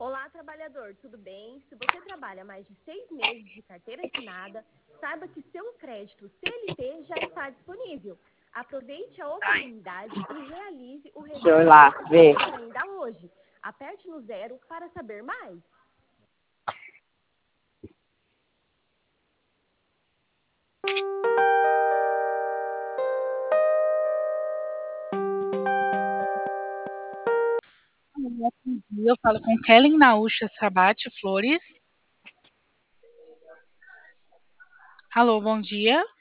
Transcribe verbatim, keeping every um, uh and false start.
Olá, trabalhador, tudo bem? Se você trabalha mais de seis meses de carteira assinada, saiba que seu crédito C L T já está disponível. Aproveite a oportunidade e realize o Deixa eu ir registro lá desse ver. cadastro ainda hoje. Aperte no zero para saber mais. Bom dia, eu falo com Kellen Naúcha Sabate Flores. Alô, bom dia.